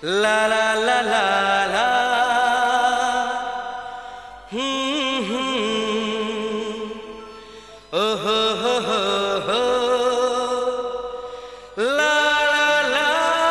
ला ला ला ला ला ओ हो ला ला ला।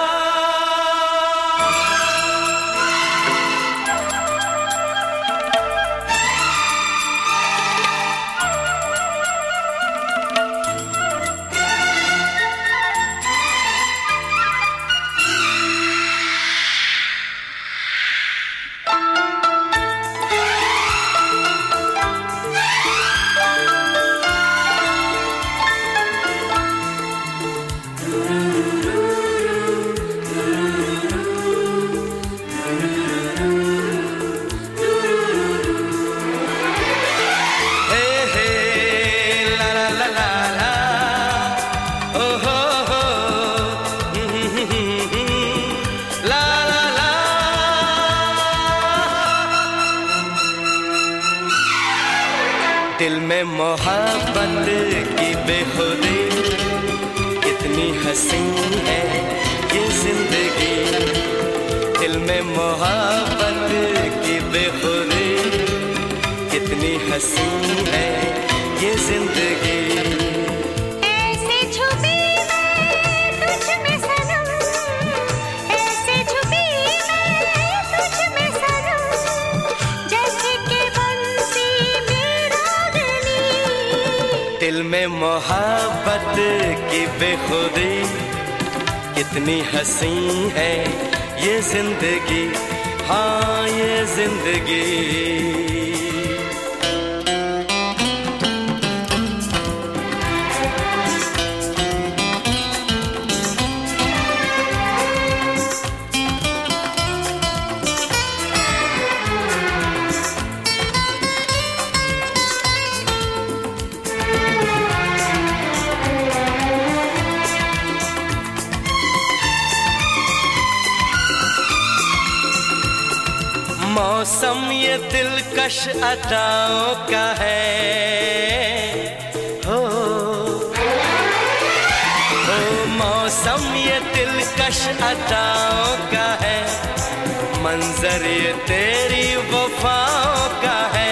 दिल में मोहब्बत की बेखुदी, कितनी हसीन है ये जिंदगी। दिल में मोहब्बत की बेखुदी, कितनी हसीन है ये जिंदगी। दिल में मोहब्बत की बेखुदी, कितनी हसीन है ये जिंदगी, हाँ ये जिंदगी। मौसम ये दिलकश अताओं का है, हो मौसम ये दिलकश अताओं का है, मंजर ये तेरी वफाओं का है।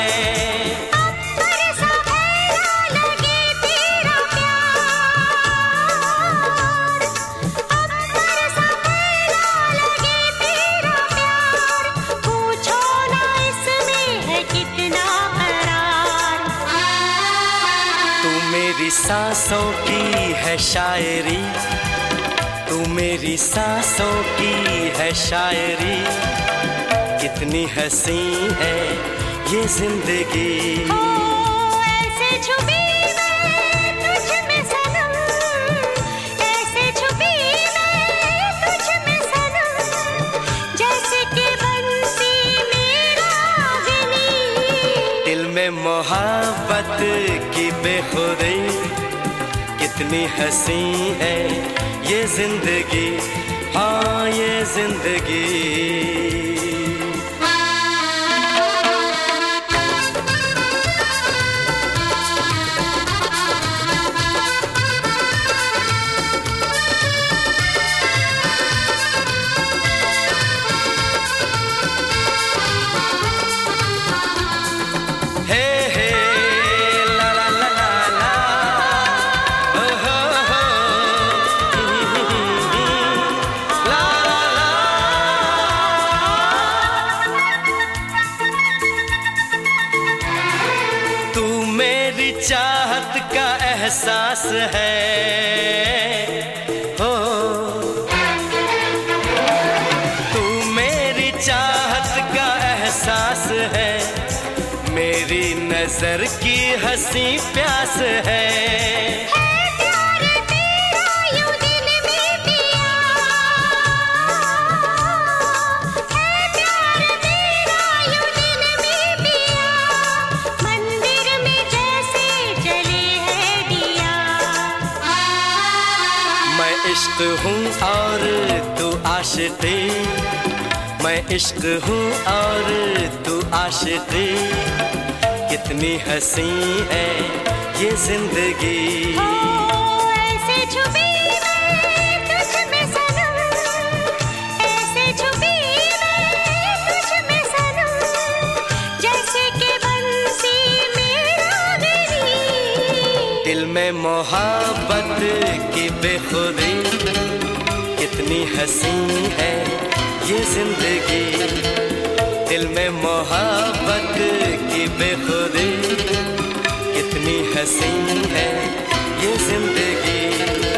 मेरी सांसों की है शायरी, तू मेरी सांसों की है शायरी, कितनी हसीन है ये जिंदगी। ऐसे छुपी मैं तुझ में सनम, ऐसे छुपी मैं तुझ में सनम, जैसे कि बंसी मेरा गनी। दिल में मोहब्बत की बेखुदी, कितनी हसीन है ये जिंदगी, हाँ ये जिंदगी। चाहत का एहसास है, हो तू मेरी चाहत का एहसास है, मेरी नजर की हंसी प्यास है। इश्क हूँ और तू आशिक़ी, मैं इश्क हूँ और तू आशिक़ी, कितनी हसीन है ये जिंदगी। ऐसे छुपी मैं तुझ में सनम, ऐसे छुपी में मोहब्बत की बेखुदी, कितनी हसी है ये जिंदगी। दिल में मोहब्बत की बेखुदी, कितनी हसी है ये जिंदगी।